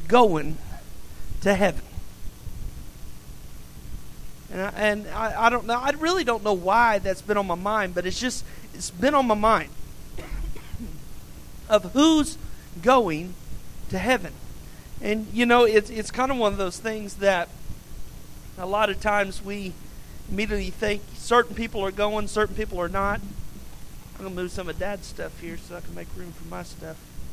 going to heaven? And I don't know. I really don't know why that's been on my mind, but it's been on my mind of who's going to heaven. And it's kind of one of those things that a lot of times we immediately think certain people are going, certain people are not. I'm going to move some of Dad's stuff here so I can make room for my stuff.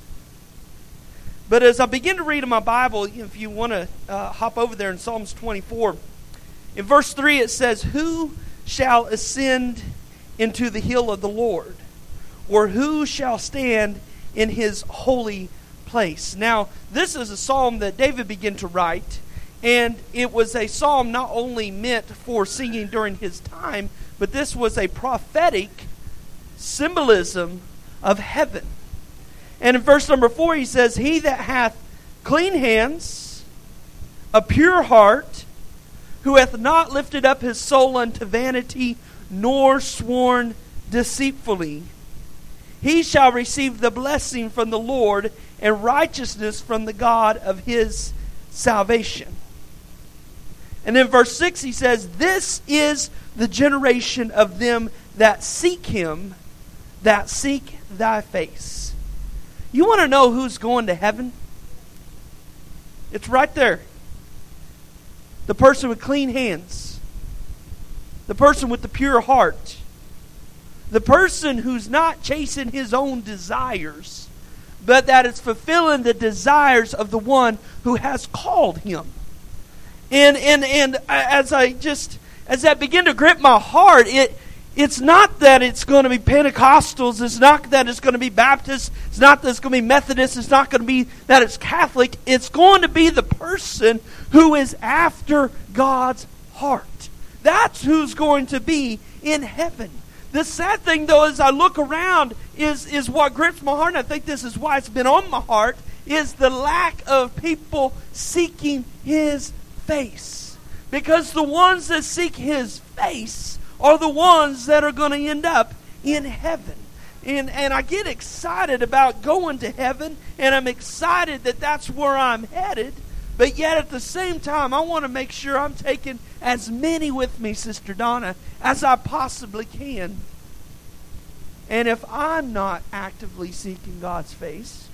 But as I begin to read in my Bible, if you want to hop over there in Psalms 24, in verse 3 it says, "Who shall ascend into the hill of the Lord? Or who shall stand in his holy place?" Now, this is a psalm that David began to write, and it was a psalm not only meant for singing during his time, but this was a prophetic symbolism of heaven. And in verse number 4 he says, "He that hath clean hands, a pure heart, who hath not lifted up his soul unto vanity, nor sworn deceitfully, he shall receive the blessing from the Lord, and righteousness from the God of his salvation." And in verse 6 he says, "This is the generation of them that seek him, that seek thy face." You want to know who's going to heaven? It's right there. The person with clean hands. The person with the pure heart. The person who's not chasing his own desires, but that is fulfilling the desires of the one who has called him. And as that begin to grip my heart, it's not that it's going to be Pentecostals, it's not that it's going to be Baptists, it's not that it's going to be Methodist, it's not going to be that it's Catholic. It's going to be the person who is after God's heart. That's who's going to be in heaven. The sad thing, though, as I look around, is what grips my heart, and I think this is why it's been on my heart, is the lack of people seeking his face. Because the ones that seek his face are the ones that are going to end up in heaven. And I get excited about going to heaven, and I'm excited that that's where I'm headed. But yet at the same time, I want to make sure I'm taking as many with me, Sister Donna, as I possibly can. And if I'm not actively seeking God's face,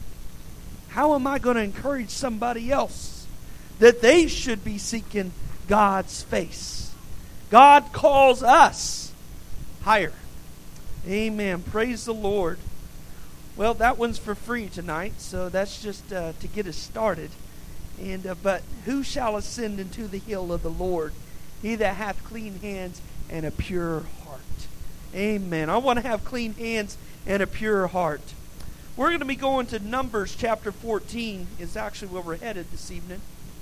how am I going to encourage somebody else that they should be seeking God's face? God calls us higher. Amen. Praise the Lord. Well, that one's for free tonight, so that's just to get us started. But who shall ascend into the hill of the Lord? He that hath clean hands and a pure heart. Amen. I want to have clean hands and a pure heart. We're going to be going to Numbers chapter 14 is actually where we're headed this evening.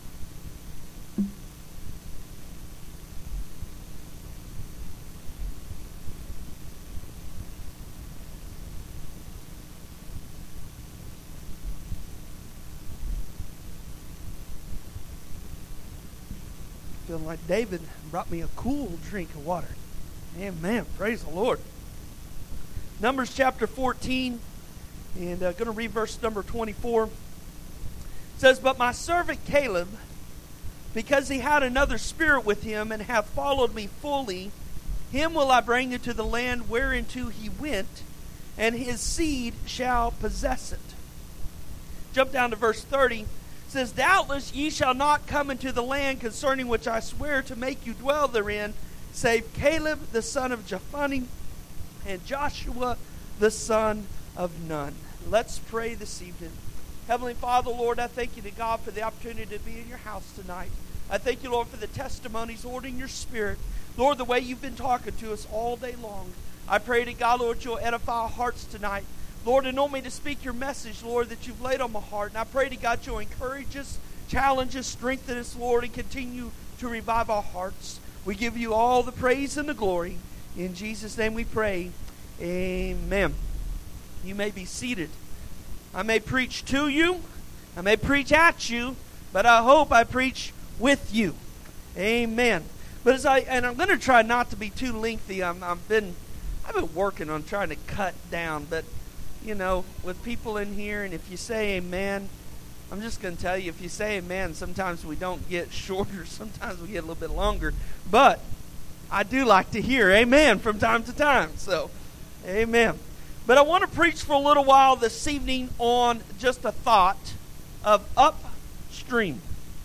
Feeling like David brought me a cool drink of water. Amen. Praise the Lord. Numbers chapter 14, and going to read verse number 24. It says, "But my servant Caleb, because he had another spirit with him, and hath followed me fully, him will I bring into the land whereinto he went, and his seed shall possess it." Jump down to verse 30. Says, "Doubtless ye shall not come into the land concerning which I swear to make you dwell therein, save Caleb the son of Jephunneh and Joshua the son of Nun." Let's pray this evening. Heavenly Father, Lord, I thank you to God for the opportunity to be in your house tonight. I thank you, Lord, for the testimonies, Lord, in your spirit. Lord, the way you've been talking to us all day long. I pray to God, Lord, you'll edify our hearts tonight. Lord, anoint me to speak your message, Lord, that you've laid on my heart. And I pray to God you'll encourage us, challenge us, strengthen us, Lord, and continue to revive our hearts. We give you all the praise and the glory. In Jesus' name we pray. Amen. You may be seated. I may preach to you. I may preach at you. But I hope I preach with you. Amen. But I'm going to try not to be too lengthy. I've been working on trying to cut down, but with people in here, and if you say amen, I'm just going to tell you, if you say amen, sometimes we don't get shorter, sometimes we get a little bit longer. But I do like to hear amen from time to time. So, amen. But I want to preach for a little while this evening on just a thought of upstream.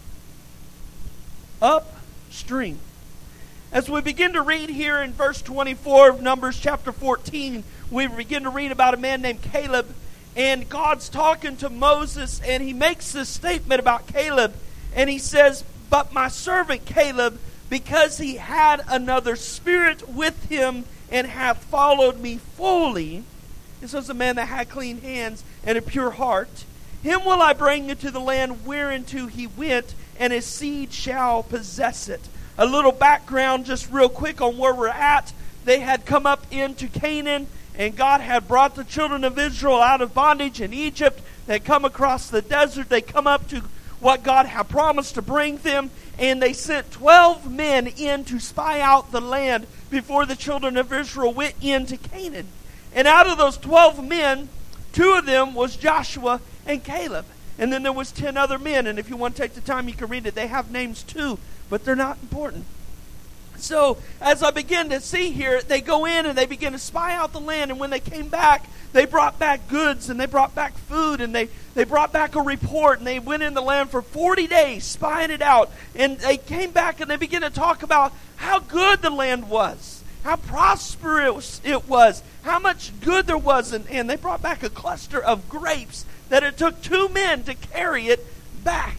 Upstream. As we begin to read here in verse 24 of Numbers chapter 14, we begin to read about a man named Caleb. And God's talking to Moses, and he makes this statement about Caleb. And he says, "But my servant Caleb, because he had another spirit with him and hath followed me fully," this was a man that had clean hands and a pure heart, "him will I bring into the land whereinto he went, and his seed shall possess it." A little background just real quick on where we're at. They had come up into Canaan, and God had brought the children of Israel out of bondage in Egypt. They come across the desert. They come up to what God had promised to bring them. And they sent 12 men in to spy out the land before the children of Israel went into Canaan. And out of those 12 men, 2 of them was Joshua and Caleb. And then there was 10 other men. And if you want to take the time, you can read it. They have names too, but they're not important. So, as I begin to see here, they go in and they begin to spy out the land. And when they came back, they brought back goods and they brought back food and they brought back a report. And they went in the land for 40 days spying it out. And they came back and they began to talk about how good the land was, how prosperous it was, how much good there was. And they brought back a cluster of grapes that it took 2 men to carry it back.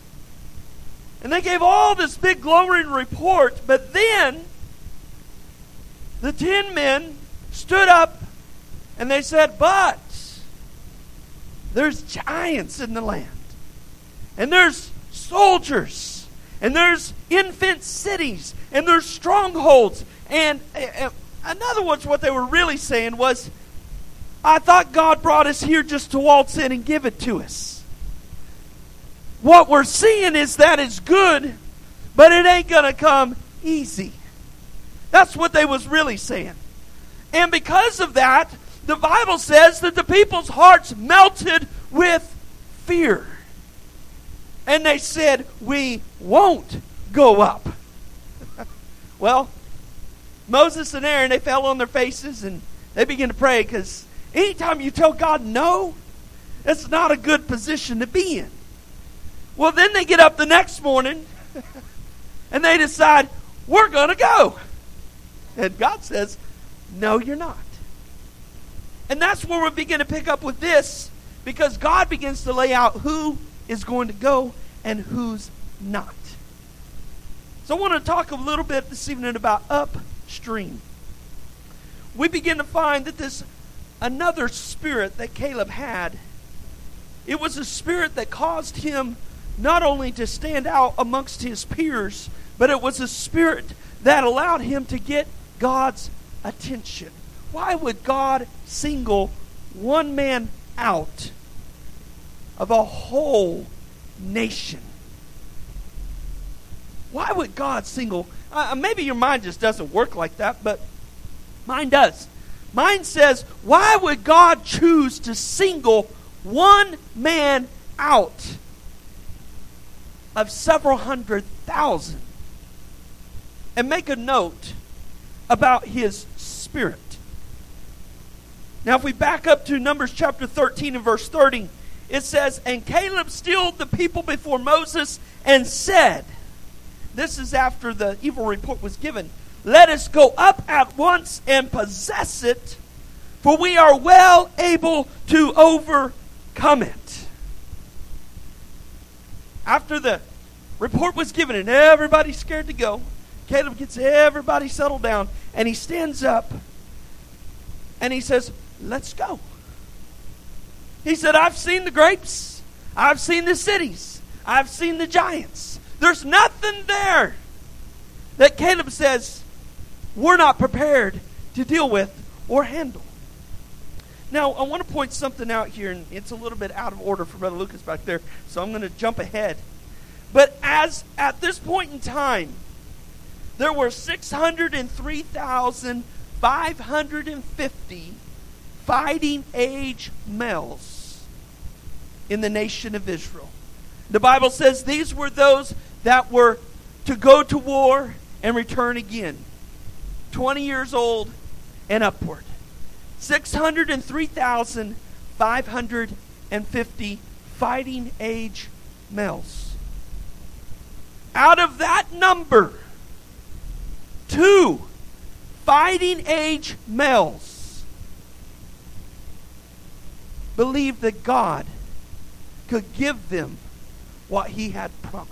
And they gave all this big glowing report, but then the 10 men stood up and they said, "But there's giants in the land, and there's soldiers, and there's infant cities, and there's strongholds." And in other words, what they were really saying was, "I thought God brought us here just to waltz in and give it to us. What we're seeing is that it's good, but it ain't going to come easy." That's what they was really saying. And because of that, the Bible says that the people's hearts melted with fear. And they said, "We won't go up." Well, Moses and Aaron, they fell on their faces and they began to pray, because anytime you tell God no, it's not a good position to be in. Well, then they get up the next morning and they decide, "We're going to go." And God says, "No, you're not." And that's where we begin to pick up with this, because God begins to lay out who is going to go and who's not. So I want to talk a little bit this evening about upstream. We begin to find that this another spirit that Caleb had, it was a spirit that caused him not only to stand out amongst his peers, but it was a spirit that allowed him to get God's attention. Why would God single one man out of a whole nation? Why would God single? Maybe your mind just doesn't work like that, but mine does. Mine says, why would God choose to single one man out of several 100,000 and make a note about his spirit? Now, if we back up to Numbers chapter 13 and verse 30, it says, "And Caleb stilled the people before Moses and said," this is after the evil report was given, "Let us go up at once and possess it, for we are well able to overcome it." After the report was given and everybody's scared to go, Caleb gets everybody settled down and he stands up and he says, "Let's go." He said, "I've seen the grapes. I've seen the cities. I've seen the giants. There's nothing there that Caleb says we're not prepared to deal with or handle." Now, I want to point something out here, and it's a little bit out of order for Brother Lucas back there, so I'm going to jump ahead. But at this point in time, there were 603,550 fighting age males in the nation of Israel. The Bible says these were those that were to go to war and return again. 20 years old and upward. 603,550 fighting age males. Out of that number, 2 fighting age males believed that God could give them what He had promised.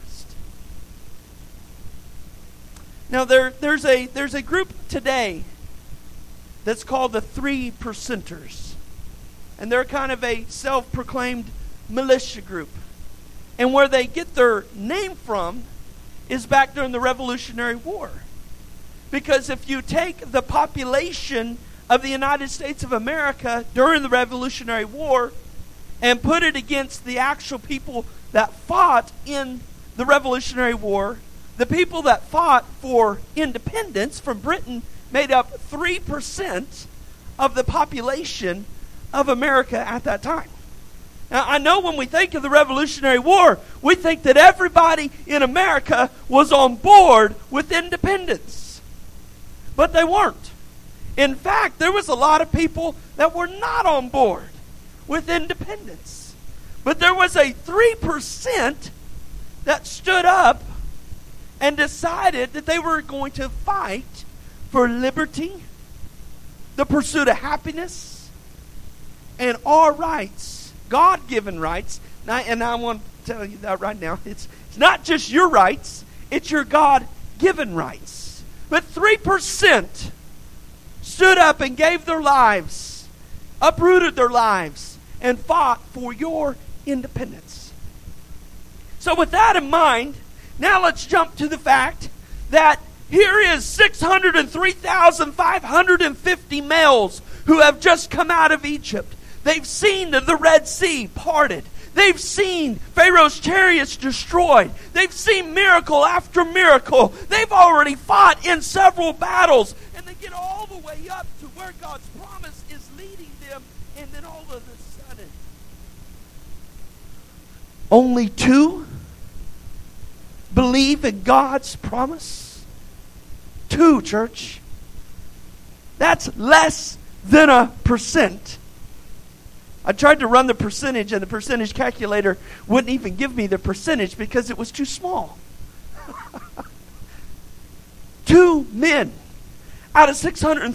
Now there's a group today that's called the 3 Percenters. And they're kind of a self-proclaimed militia group. And where they get their name from is back during the Revolutionary War. Because if you take the population of the United States of America during the Revolutionary War and put it against the actual people that fought in the Revolutionary War, the people that fought for independence from Britain made up 3% of the population of America at that time. Now, I know when we think of the Revolutionary War, we think that everybody in America was on board with independence. But they weren't. In fact, there was a lot of people that were not on board with independence. But there was a 3% that stood up and decided that they were going to fight for liberty, the pursuit of happiness, and our rights, God-given rights. And I want to tell you that right now. It's not just your rights, it's your God-given rights. But 3% stood up and gave their lives, uprooted their lives, and fought for your independence. So with that in mind, now let's jump to the fact that here is 603,550 males who have just come out of Egypt. They've seen the Red Sea parted. They've seen Pharaoh's chariots destroyed. They've seen miracle after miracle. They've already fought in several battles. And they get all the way up to where God's promise is leading them. And then all of a sudden, only 2 believe in God's promise? 2, church. That's less than 1%. I tried to run the percentage, and the percentage calculator wouldn't even give me the percentage because it was too small. 2 men out of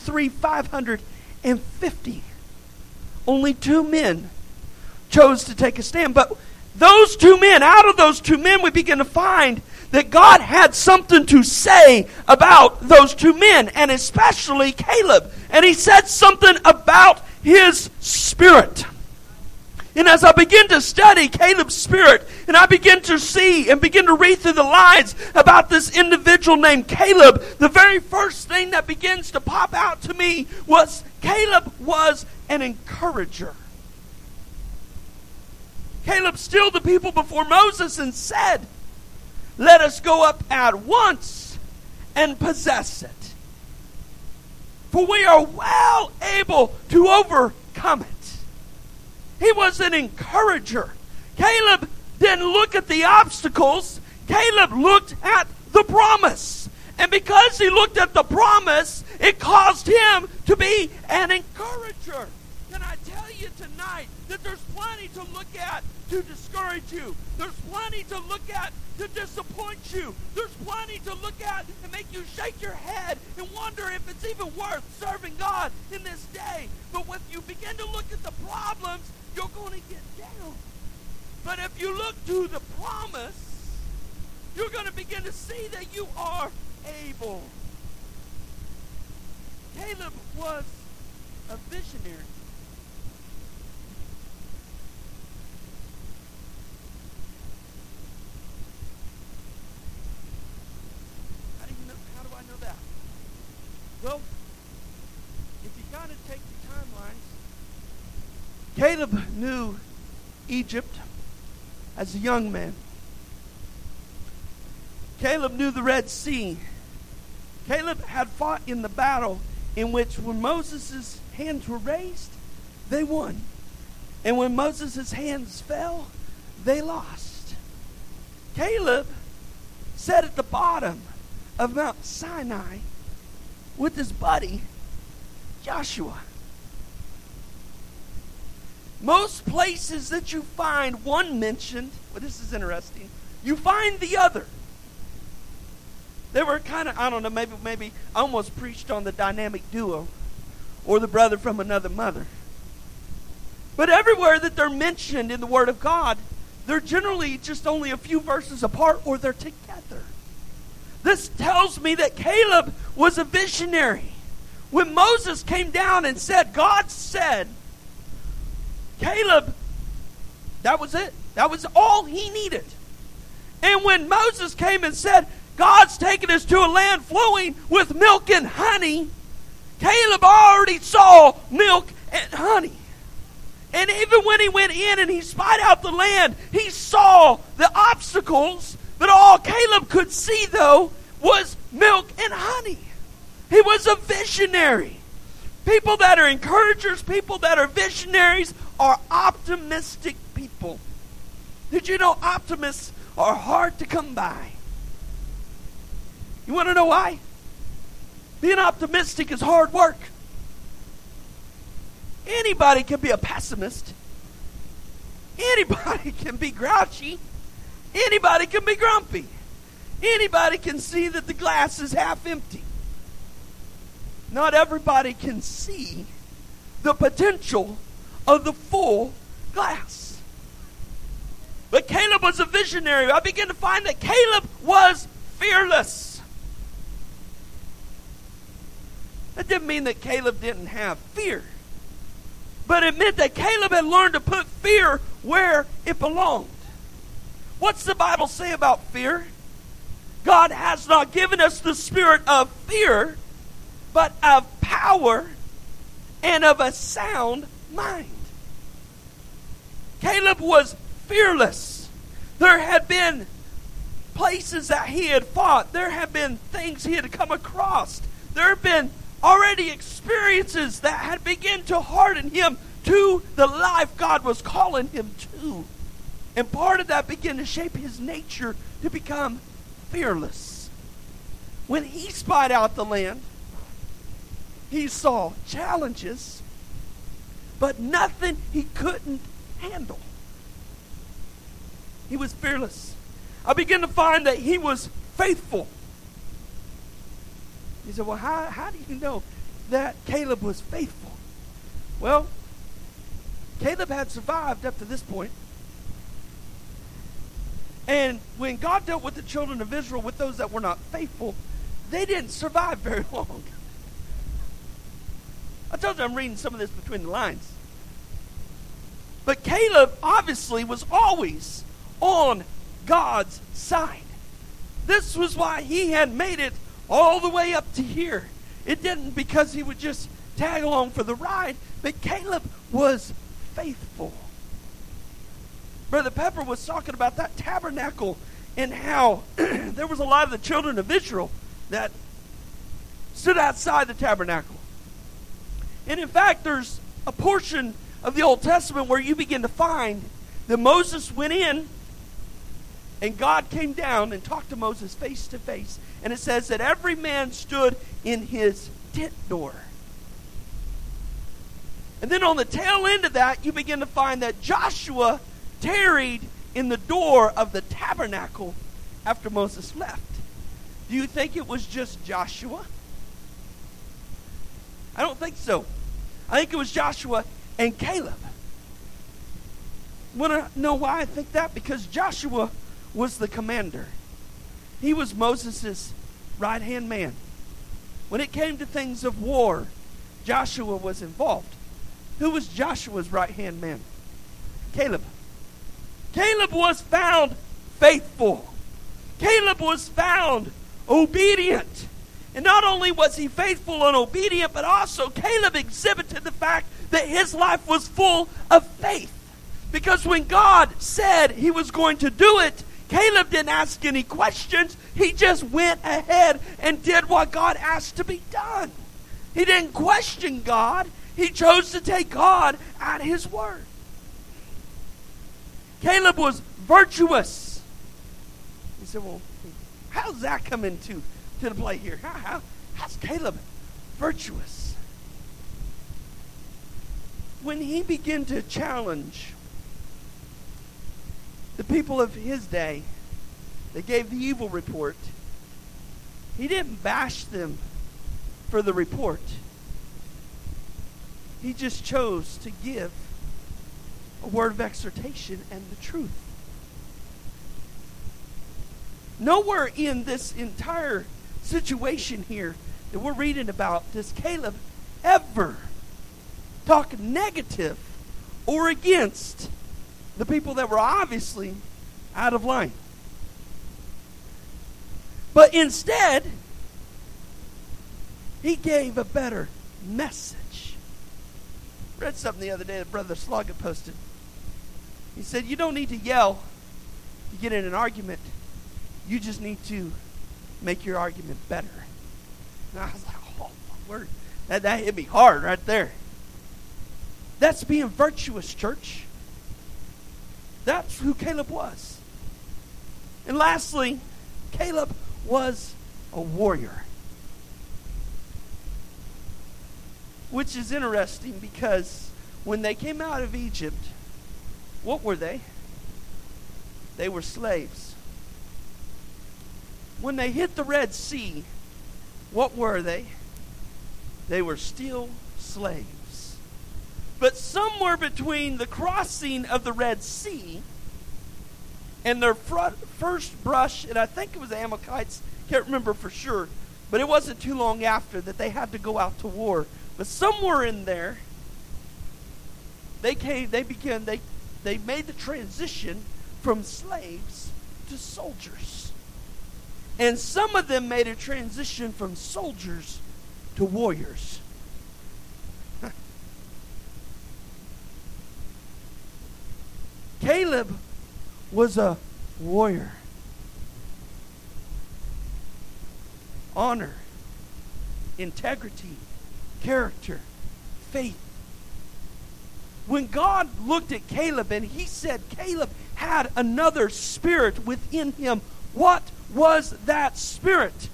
603,550. Only 2 men chose to take a stand. But those 2 men, out of those 2 men, we begin to find that God had something to say about those 2 men, and especially Caleb. And He said something about his spirit. And as I begin to study Caleb's spirit, and I begin to see and begin to read through the lines about this individual named Caleb, the very first thing that begins to pop out to me was Caleb was an encourager. Caleb stilled the people before Moses and said, "Let us go up at once and possess it. For we are well able to overcome it." He was an encourager. Caleb didn't look at the obstacles. Caleb looked at the promise. And because he looked at the promise, it caused him to be an encourager. Can I tell you tonight that there's plenty to look at to discourage you. There's plenty to look at to disappoint you. There's plenty to look at and make you shake your head and wonder if it's even worth serving God in this day. But when you begin to look at the problems, you're going to get down. But if you look to the promise, you're going to begin to see that you are able. Caleb was a visionary. How do I know that? Well, if you kind of take the timelines, Caleb knew Egypt as a young man. Caleb knew the Red Sea. Caleb had fought in the battle in which when Moses' hands were raised, they won. And when Moses' hands fell, they lost. Caleb sat at the bottom of Mount Sinai with his buddy Joshua. Most places that you find one mentioned, well, this is interesting, you find the other. They were kind of, I don't know, maybe I almost preached on the dynamic duo or the brother from another mother. But everywhere that they're mentioned in the Word of God, they're generally just only a few verses apart or they're together. This tells me that Caleb was a visionary. When Moses came down and said, God said, Caleb, that was it. That was all he needed. And when Moses came and said, God's taken us to a land flowing with milk and honey, Caleb already saw milk and honey. And even when he went in and he spied out the land, he saw the obstacles, but all Caleb could see, though, was milk and honey. He was a visionary. People that are encouragers, people that are visionaries, are optimistic people. Did you know optimists are hard to come by? You want to know why? Being optimistic is hard work. Anybody can be a pessimist. Anybody can be grouchy. Anybody can be grumpy. Anybody can see that the glass is half empty. Not everybody can see the potential of the full glass. But Caleb was a visionary. I began to find that Caleb was fearless. That didn't mean that Caleb didn't have fear. But it meant that Caleb had learned to put fear where it belonged. What's the Bible say about fear? God has not given us the spirit of fear, but of power and of a sound mind. Caleb was fearless. There had been places that he had fought. There had been things he had come across. There had been already experiences that had begun to harden him to the life God was calling him to. And part of that began to shape his nature to become fearless. When he spied out the land, he saw challenges, but nothing he couldn't handle. He was fearless. I began to find that he was faithful. He said, well, how do you know that Caleb was faithful? Well, Caleb had survived up to this point. And when God dealt with the children of Israel, with those that were not faithful, they didn't survive very long. I told you I'm reading some of this between the lines. But Caleb obviously was always on God's side. This was why he had made it all the way up to here. It didn't because he would just tag along for the ride, but Caleb was faithful. Brother Pepper was talking about that tabernacle and how there was a lot of the children of Israel that stood outside the tabernacle. And in fact, there's a portion of the Old Testament where you begin to find that Moses went in and God came down and talked to Moses face to face. And it says that every man stood in his tent door. And then on the tail end of that, you begin to find that Joshua tarried in the door of the tabernacle after Moses left. Do you think it was just Joshua? I don't think so. I think it was Joshua and Caleb. Want to know why I think that? Because Joshua was the commander. He was Moses' right-hand man. When it came to things of war, Joshua was involved. Who was Joshua's right-hand man? Caleb. Caleb was found faithful. Caleb was found obedient. And not only was he faithful and obedient, but also Caleb exhibited the fact that his life was full of faith. Because when God said he was going to do it, Caleb didn't ask any questions. He just went ahead and did what God asked to be done. He didn't question God. He chose to take God at his word. Caleb was virtuous. say, well, how's that come into the play here? How's Caleb virtuous? When he began to challenge the people of his day, they gave the evil report. He didn't bash them for the report. He just chose to give a word of exhortation and the truth. Nowhere in this entire situation here that we're reading about does Caleb ever talk negative or against the people that were obviously out of line. But instead, he gave a better message. I read something the other day that Brother Sloggett posted. He said, you don't need to yell to get in an argument. You just need to make your argument better. And I was like, oh, my word. That hit me hard right there. That's being virtuous, church. That's who Caleb was. And lastly, Caleb was a warrior. Which is interesting because when they came out of Egypt, what were they? They were slaves. When they hit the Red Sea, what were they? They were still slaves. But somewhere between the crossing of the Red Sea and their first brush, and I think it was the Amalekites, can't remember for sure, but it wasn't too long after that they had to go out to war. But somewhere in there, they made the transition from slaves to soldiers. And some of them made a transition from soldiers to warriors. Caleb was a warrior. Honor, integrity, character, faith. When God looked at Caleb and he said Caleb had another spirit within him, what was that spirit?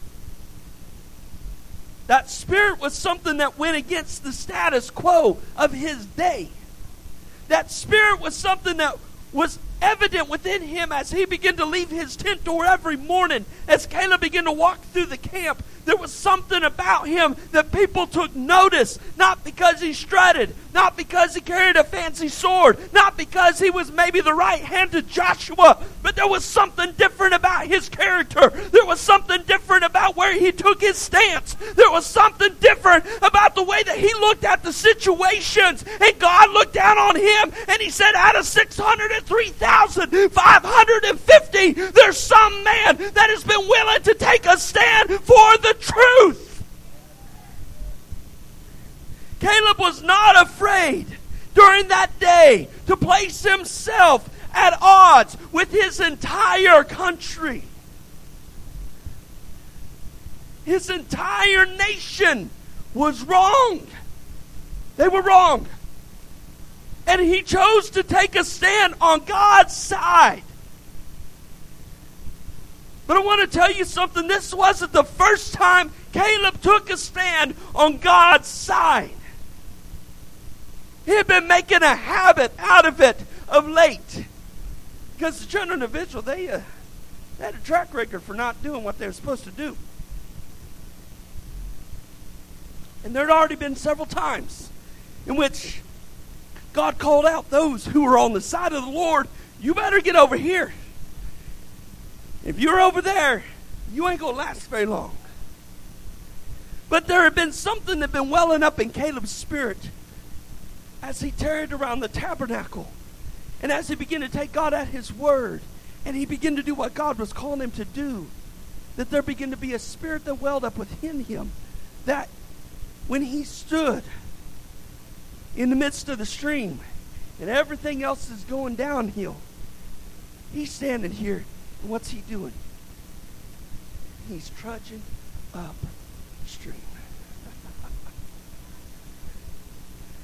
That spirit was something that went against the status quo of his day. That spirit was something that was evident within him as he began to leave his tent door every morning. As Caleb began to walk through the camp, there was something about him that people took notice. Not because he strutted, not because he carried a fancy sword, not because he was maybe the right hand to Joshua, but there was something different about his character. There was something different about where he took his stance. There was something different about the way that he looked at the situations. And God looked down on him and he said, out of 603,550, there's some man that has been willing to take a stand for the truth. Caleb was not afraid during that day to place himself at odds with his entire country. His entire nation was wrong. They were wrong. And he chose to take a stand on God's side. But I want to tell you something. This wasn't the first time Caleb took a stand on God's side. He had been making a habit out of it of late. Because the children of Israel, they had a track record for not doing what they were supposed to do. And there had already been several times in which God called out those who were on the side of the Lord, you better get over here. If you're over there, you ain't going to last very long. But there had been something that had been welling up in Caleb's spirit as he tarried around the tabernacle. And as he began to take God at his word, and he began to do what God was calling him to do, that there began to be a spirit that welled up within him, that when he stood in the midst of the stream and everything else is going downhill, he's standing here, and what's he doing? He's trudging upstream.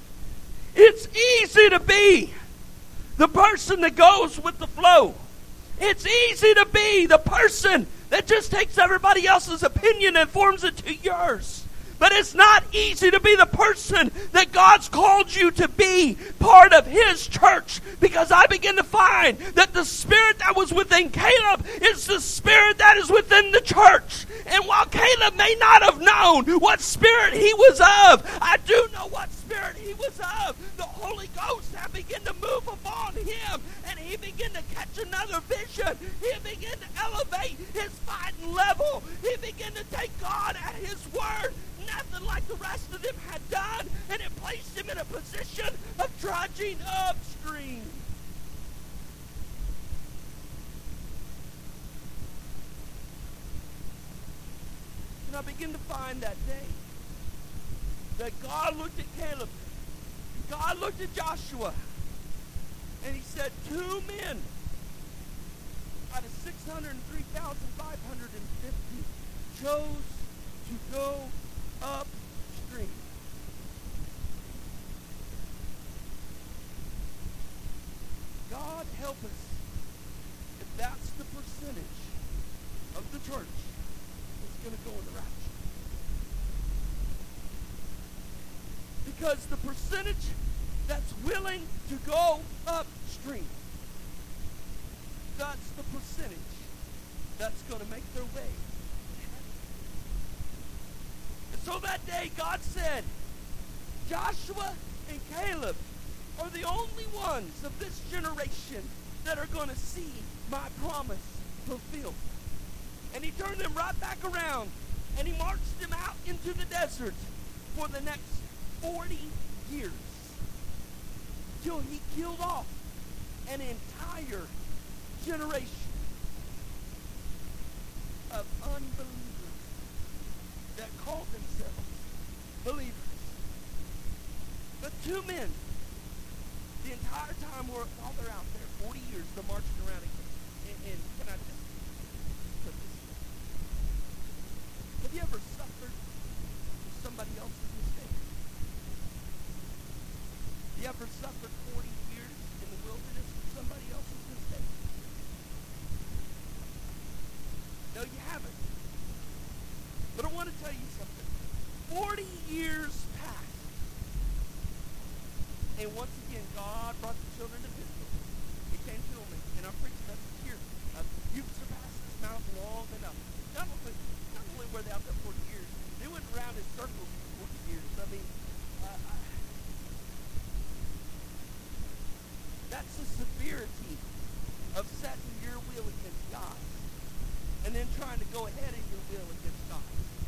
It's easy to be the person that goes with the flow. It's easy to be the person that just takes everybody else's opinion and forms it to yours. But it's not easy to be the person that God's called you to be part of His church, because I begin to find that the spirit that was within Caleb is the spirit that is within the church. And while Caleb may not have known what spirit he was of, I do know what spirit he was of. The Holy Ghost had begun to move upon him, and he began to catch another vision. He began to elevate his fighting level. He began to take God at His word, nothing like the rest of them had done, and it placed him in a position of trudging upstream. And I begin to find that day that God looked at Caleb, God looked at Joshua, and He said, 2 men out of 603,550 chose to go upstream. God help us if that's the percentage of the church that's going to go in the rapture. Because the percentage that's willing to go upstream, that's the percentage that's going to make their way. And so that day God said, Joshua and Caleb are the only ones of this generation that are going to see my promise fulfilled. And He turned them right back around, and He marched them out into the desert for the next 40 years till He killed off an entire generation of unbelievers that called themselves believers. But 2 men, the entire time while they're out there, 40 years, they're marching around again. And can I just put this? Have you ever suffered for somebody else's mistake? Have you ever suffered 40 years in the wilderness for somebody else's mistake? No, you haven't. But I want to tell you something. 40 years passed. And once again, God brought the children of Israel. He came to them, and I preached a message here. You've surpassed this mountain long enough. Not only were they out there 40 years, they went around in circles for 40 years. I mean, that's the severity of setting your will against God, and then trying to go ahead in your will against God.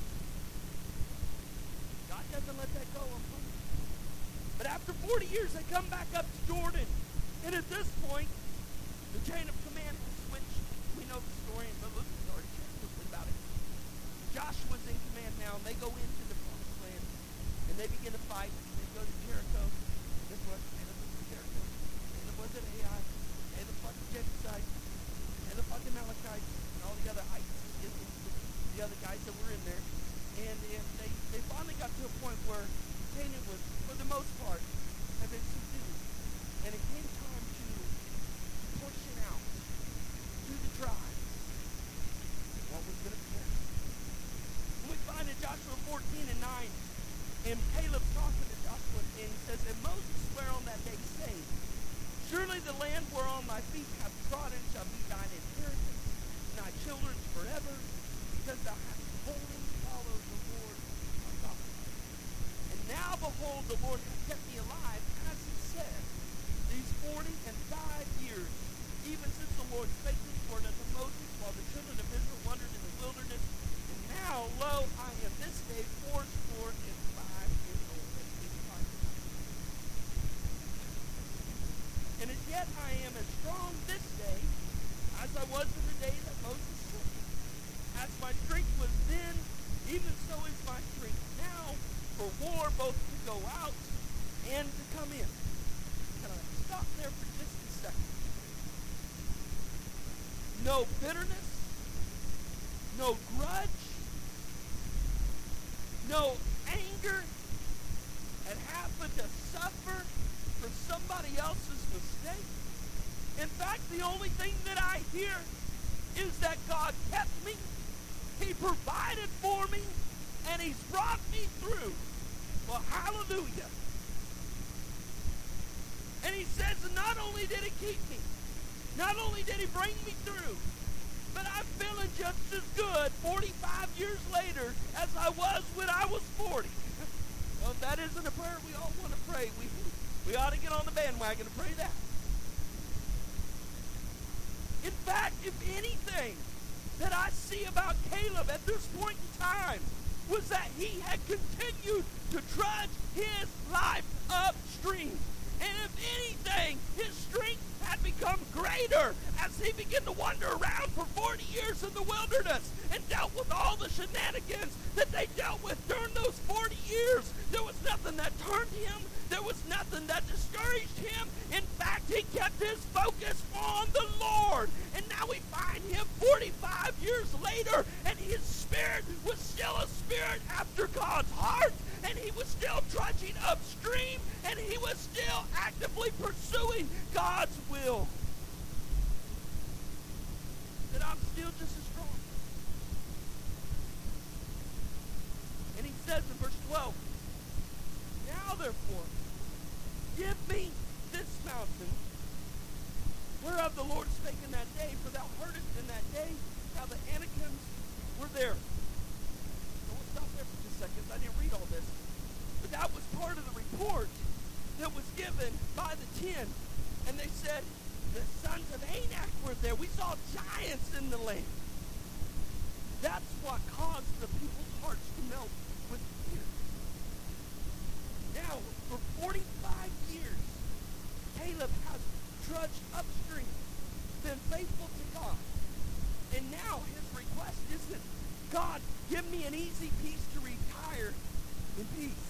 God doesn't let that go unpunished. But after 40 years, they come back up to Jordan. And at this point, the chain of command has switched. We know the story, but look, it's already shared quickly about it. Joshua's in command now, and they go into the promised land. And they begin to fight. They go to Jericho. Guess what? Caleb was in Jericho. Caleb was at Ai. Caleb fought the Jebusites. Caleb fought the Amalekites. And all the other ites, the other guys that were in there. And they finally got to a point where Canaan was, for the most part, had been subdued. And it came time to portion out to the tribes what was going to be theirs. And we find in Joshua 14 and 9, and Caleb talking to Joshua, and he says, and Moses sware on that day, saying, surely the land whereon thy feet have trodden shall be thine inheritance, and thy children's forever, because thou hast wholly followed the Lord our God. And now, behold, the Lord hath kept me alive, as He said, these 40 and 5 years, even since the Lord spake this word unto Moses, while the children of Israel wandered in the wilderness. And now, lo, I am this day 80 years old. And as yet I am as strong this day as I was in the day that Moses spoke. As my strength was then, even so is my strength now, for war both to go out and to come in. Can I stop there for just a second? No bitterness, no grudge, no anger at having to suffer for somebody else's mistake. In fact, the only thing that I hear is that God kept me, He provided for me, and He's brought me through. Well, hallelujah. And He says not only did He keep me, not only did He bring me through, but I'm feeling just as good 45 years later as I was when I was 40. Well, if that isn't a prayer we all want to pray, we ought to get on the bandwagon and pray that. In fact, if anything that I see about Caleb at this point in time was that he had continued to trudge his life upstream. And if anything, his strength had become greater as he began to wander around for 40 years in the wilderness and dealt with all the shenanigans that they dealt with during those 40 years. There was nothing that turned him. There was nothing that discouraged him. In fact, he kept his focus on the Lord. And now we find him 45 years later, and his spirit was still a spirit after God's heart, and he was still trudging upstream, and he was still actively pursuing God's will. That I'm still just as strong. And he says in verse 12, now therefore, give me this mountain, whereof the Lord spake in that day, for thou heardest in that day how the Anakims were there. So we'll stop there for just a second. I didn't read all this. But that was part of the report that was given by the 10. And they said, the sons of Anak were there. We saw giants in the land. That's what caused the people's hearts to melt with fear. Now, for 45 years, Caleb has trudged upstream, been faithful to God. And now his request isn't, God, give me an easy peace to retire in peace.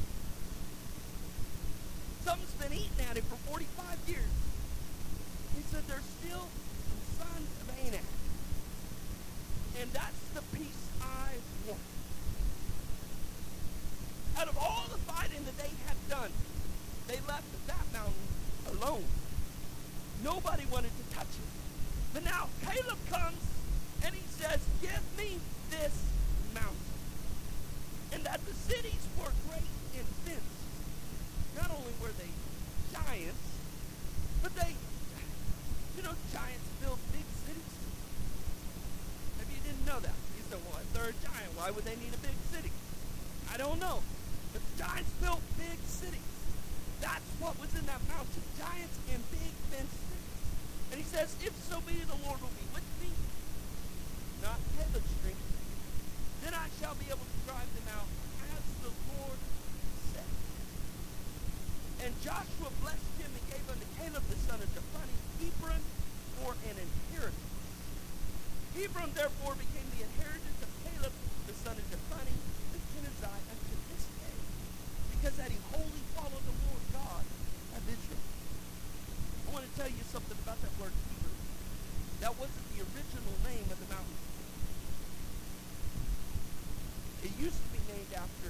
Something's been eating at him for 45 years. He said, there's still some sons of Anak. And that's the peace I want. Out of all the fighting that they had done, they left that mountain alone. Nobody wanted to touch it. But now Caleb comes and he says, give me this mountain. And that the cities were great and fenced. Not only were they giants, but they, giants build big cities. Maybe you didn't know that. You said, well, if they're a giant, why would they need a big city? I don't know. But the giants built big cities. That's what was in that mountain. Giants and big fenced cities. And he says, if so be the Lord will be with me, not Caleb's strength, then I shall be able to drive them out as the Lord said. And Joshua blessed him and gave unto Caleb the son of Jephunneh Hebron for an inheritance. Hebron therefore became the inheritance of Caleb the son of Jephunneh the Kenizzite unto this day, because that he wholly followed the Lord God of Israel. I want to tell you something about that word Hebron. That wasn't the original name of the mountain. It used to be named after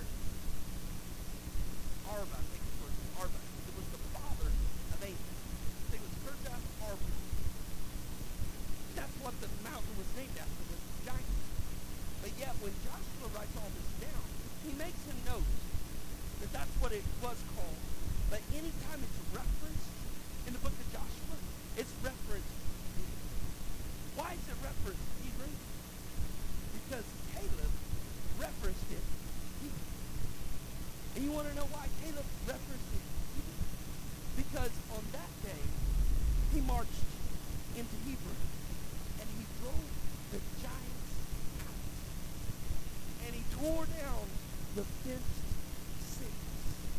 Arba. I think it was Arba. It was the father of Anak. I think it was Kirjath Arba. That's what the mountain was named after, was the giant. But yet, when Joshua writes all this down, he makes a note that that's what it was called. But anytime it's referenced in the book of Joshua, it's referenced Hebron. Why is it referenced Hebron? Because Caleb referenced it Hebron. And you want to know why Caleb referenced it Hebron? Because on that day, he marched into Hebron, and he drove the giants out. And he tore down the fenced cities.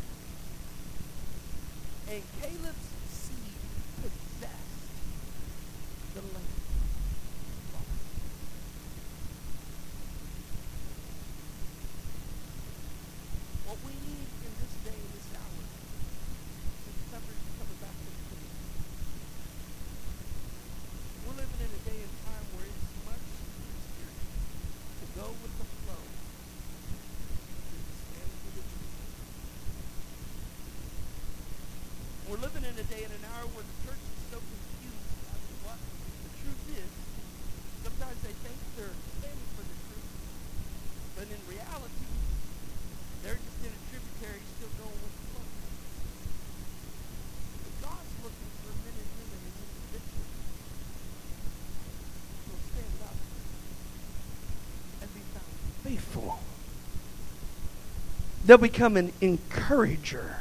And Caleb's seed possessed the land. What we need in this day, in this hour, is somebody coming back to the kingdom. We're living in a day and time where it's much easier to go with the flow than to stand for the truth. We're living in a day and an hour where the church is so confused reality, they're just in a tributary still going with the flow. But God's looking for men and women as individuals who will stand up and be found faithful. They'll become an encourager.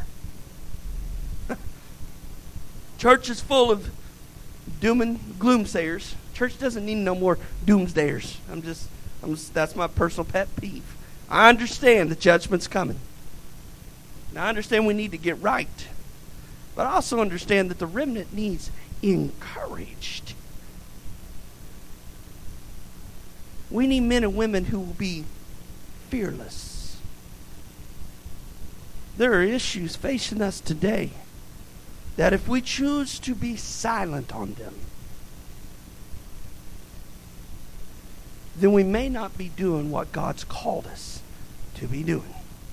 Church is full of doom and gloomsayers. Church doesn't need no more doomsdayers. That's my personal pet peeve. I understand the judgment's coming. And I understand we need to get right. But I also understand that the remnant needs encouraged. We need men and women who will be fearless. There are issues facing us today that if we choose to be silent on them, then we may not be doing what God's called us to be doing.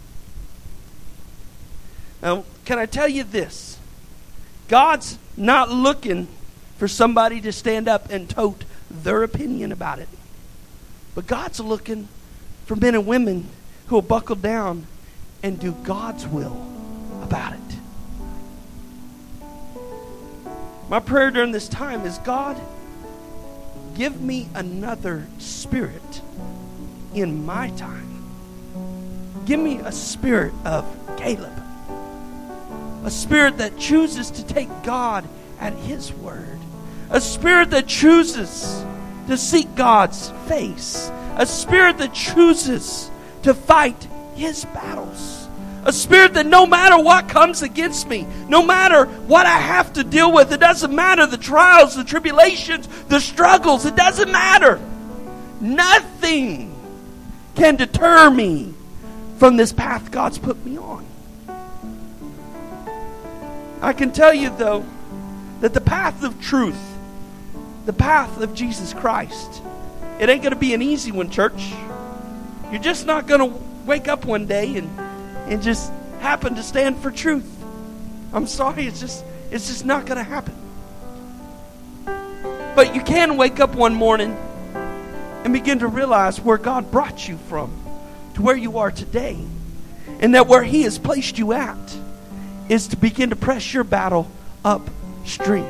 Now, can I tell you this? God's not looking for somebody to stand up and tote their opinion about it. But God's looking for men and women who will buckle down and do God's will about it. My prayer during this time is, God, give me another spirit in my time. Give me a spirit of Caleb. A spirit that chooses to take God at His word. A spirit that chooses to seek God's face. A spirit that chooses to fight His battles. A spirit that no matter what comes against me, no matter what I have to deal with, it doesn't matter the trials, the tribulations, the struggles, it doesn't matter. Nothing can deter me from this path God's put me on. I can tell you, though, that the path of truth, the path of Jesus Christ, it ain't going to be an easy one, church. You're just not going to wake up one day and just happen to stand for truth. I'm sorry, it's just not going to happen. But you can wake up one morning and begin to realize where God brought you from to where you are today, and that where He has placed you at is to begin to press your battle upstream.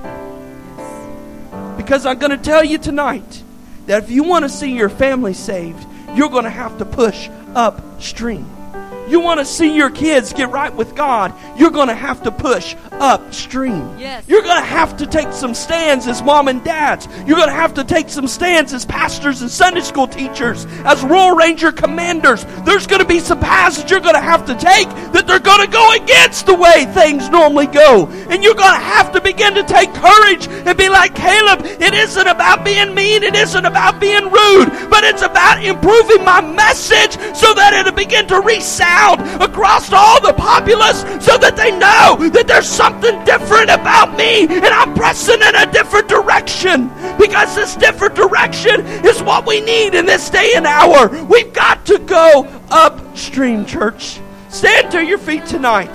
Because I'm going to tell you tonight that if you want to see your family saved, you're going to have to push upstream. You want to see your kids get right with God, you're going to have to push upstream. Yes. You're going to have to take some stands as mom and dads. You're going to have to take some stands as pastors and Sunday school teachers, as Royal Ranger commanders. There's going to be some paths that you're going to have to take that they're going to go against the way things normally go. And you're going to have to begin to take courage and be like Caleb. It isn't about being mean. It isn't about being rude. But it's about improving my message so that it'll begin to resound across all the populace, so that they know that there's something different about me and I'm pressing in a different direction, because this different direction is what we need in this day and hour. We've got to go upstream, church. Stand to your feet tonight.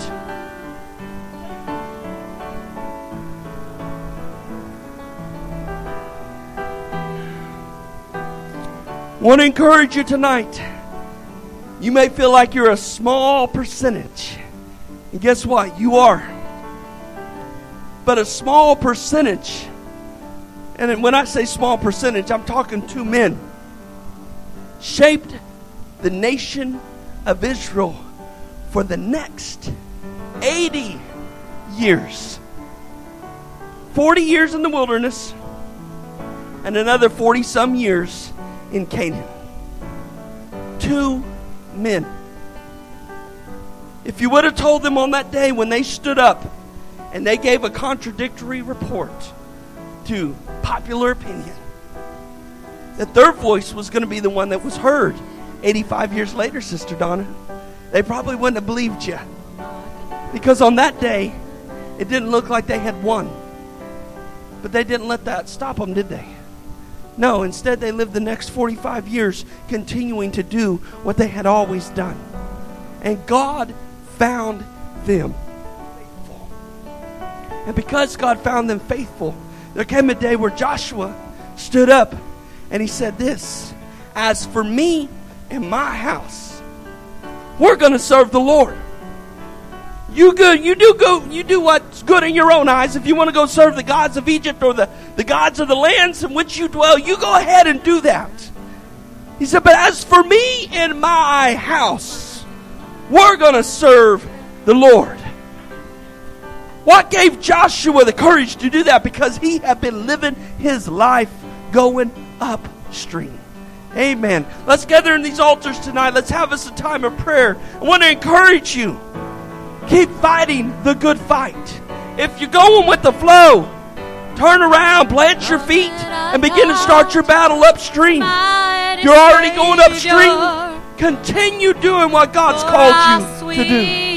I want to encourage you tonight. You may feel like you're a small percentage. And guess what? You are. But a small percentage, and when I say small percentage, I'm talking 2 men, shaped the nation of Israel for the next 80 years. 40 years in the wilderness, and another 40-some years in Canaan. 2 men. If you would have told them on that day when they stood up and they gave a contradictory report to popular opinion, that their voice was going to be the one that was heard 85 years later, Sister Donna, they probably wouldn't have believed you. Because on that day, it didn't look like they had won. But they didn't let that stop them, did they? No, instead they lived the next 45 years continuing to do what they had always done. And God found them faithful. And because God found them faithful, there came a day where Joshua stood up and he said this: "As for me and my house, we're going to serve the Lord. You do what's good in your own eyes. If you want to go serve the gods of Egypt or the gods of the lands in which you dwell, you go ahead and do that. He said, but as for me and my house, we're going to serve the Lord. What gave Joshua the courage to do that? Because he had been living his life going upstream. Amen. Let's gather in these altars tonight. Let's have us a time of prayer. I want to encourage you. Keep fighting the good fight. If you're going with the flow, turn around, plant your feet, and begin to start your battle upstream. You're already going upstream. Continue doing what God's called you to do.